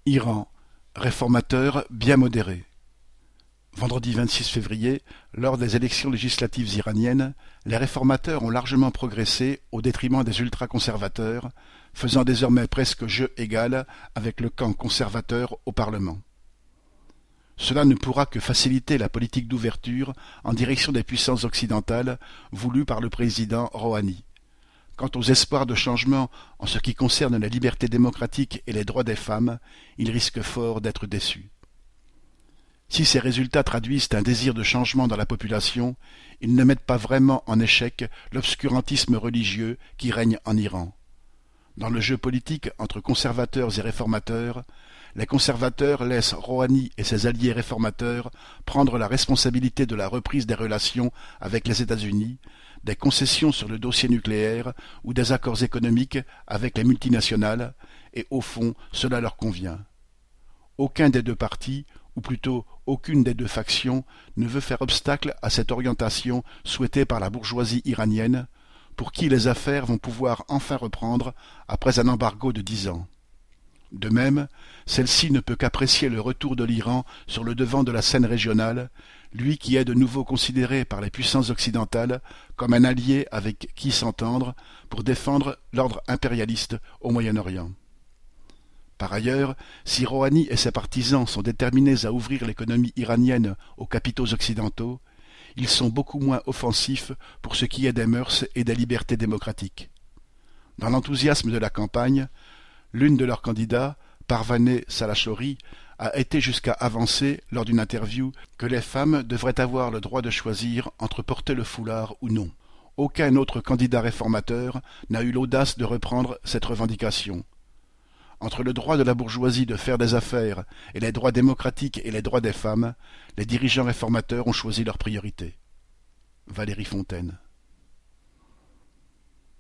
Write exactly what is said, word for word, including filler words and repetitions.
Iran, réformateur bien modéré. Vendredi vingt-six février, lors des élections législatives iraniennes, les réformateurs ont largement progressé au détriment des ultra-conservateurs, faisant désormais presque jeu égal avec le camp conservateur au Parlement. Cela ne pourra que faciliter la politique d'ouverture en direction des puissances occidentales voulue par le président Rouhani. Quant aux espoirs de changement en ce qui concerne la liberté démocratique et les droits des femmes, ils risquent fort d'être déçus. Si ces résultats traduisent un désir de changement dans la population, ils ne mettent pas vraiment en échec l'obscurantisme religieux qui règne en Iran. Dans le jeu politique entre conservateurs et réformateurs, les conservateurs laissent Rouhani et ses alliés réformateurs prendre la responsabilité de la reprise des relations avec les États-Unis, des concessions sur le dossier nucléaire ou des accords économiques avec les multinationales, et au fond, cela leur convient. Aucun des deux partis, ou plutôt aucune des deux factions, ne veut faire obstacle à cette orientation souhaitée par la bourgeoisie iranienne, pour qui les affaires vont pouvoir enfin reprendre après un embargo de dix ans. De même, celle-ci ne peut qu'apprécier le retour de l'Iran sur le devant de la scène régionale, lui qui est de nouveau considéré par les puissances occidentales comme un allié avec qui s'entendre pour défendre l'ordre impérialiste au Moyen-Orient. Par ailleurs, si Rouhani et ses partisans sont déterminés à ouvrir l'économie iranienne aux capitaux occidentaux, ils sont beaucoup moins offensifs pour ce qui est des mœurs et des libertés démocratiques. Dans l'enthousiasme de la campagne, l'une de leurs candidats, Parvaneh Salahchori, a été jusqu'à avancer, lors d'une interview, que les femmes devraient avoir le droit de choisir entre porter le foulard ou non. Aucun autre candidat réformateur n'a eu l'audace de reprendre cette revendication. Entre le droit de la bourgeoisie de faire des affaires et les droits démocratiques et les droits des femmes, les dirigeants réformateurs ont choisi leur priorité. Valérie Fontaine.